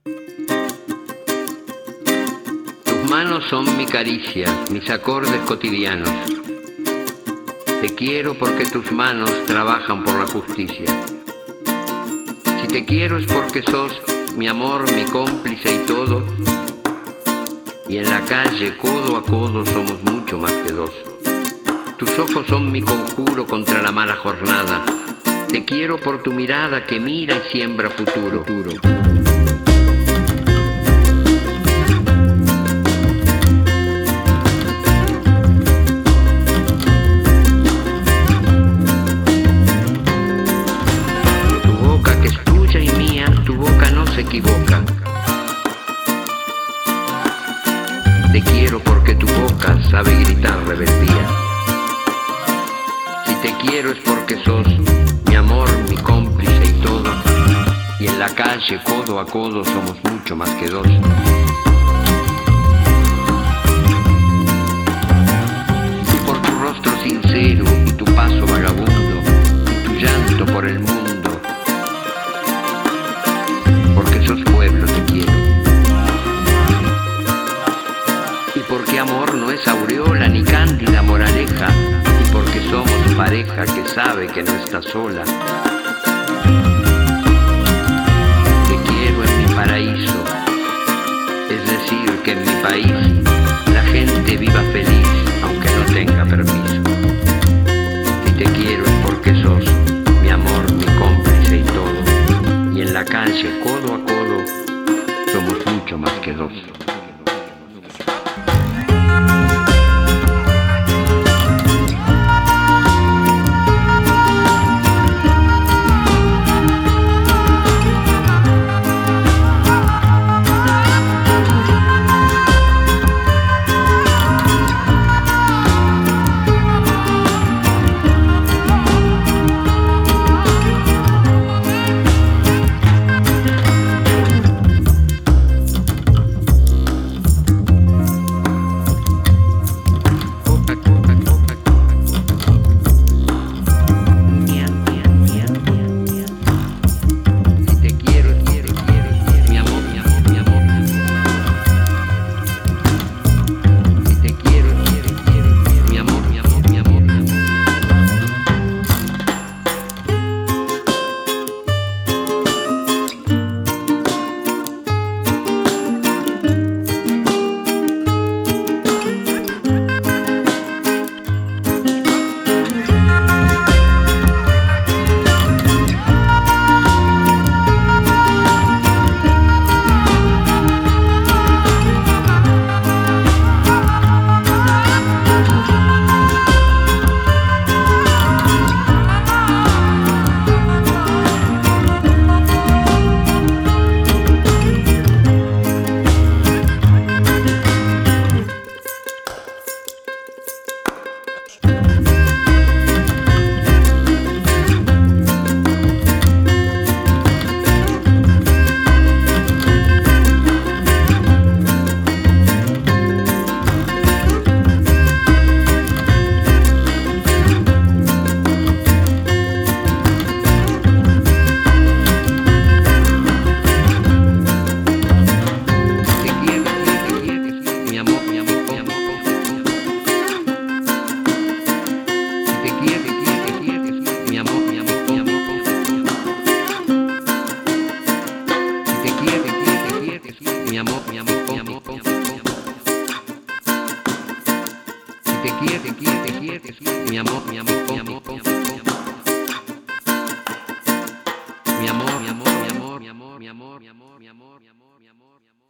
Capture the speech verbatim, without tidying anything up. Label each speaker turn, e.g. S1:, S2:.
S1: Tus manos son mi caricia, mis acordes cotidianos. Te quiero porque tus manos trabajan por la justicia. Si te quiero es porque sos mi amor, mi cómplice y todo. Y en la calle, codo a codo, somos mucho más que dos. Tus ojos son mi conjuro contra la mala jornada. Te quiero por tu mirada que mira y siembra futuro. Tu boca que es tuya y mía, tu boca no se equivoca. Te quiero porque tu boca sabe gritar rebeldía. Si te quiero es porque sos mi amor, mi cómplice y todo. Y en la calle, codo a codo, somos mucho más que dos. Y por tu rostro sincero y tu paso vagabundo y tu llanto por el mundo, porque sos pueblo te quiero. Y porque amor no es aureola ni cándida moraleja, y porque somos pareja que sabe que no está sola. Te quiero en mi paraíso, es decir que en mi país la gente viva feliz aunque no tenga permiso. Si te quiero es porque sos mi amor, mi cómplice y todo. Y en la calle, codo a codo, somos mucho más que dos. Mi amor, mi amor, mi amor, mi amor, mi amor. Si te quieres, te quieres, te quieres, mi amor, mi amor, mi amor, mi amor, mi amor. Mi amor, mi amor, mi amor, mi amor, mi amor, mi amor, mi amor, mi amor, mi amor.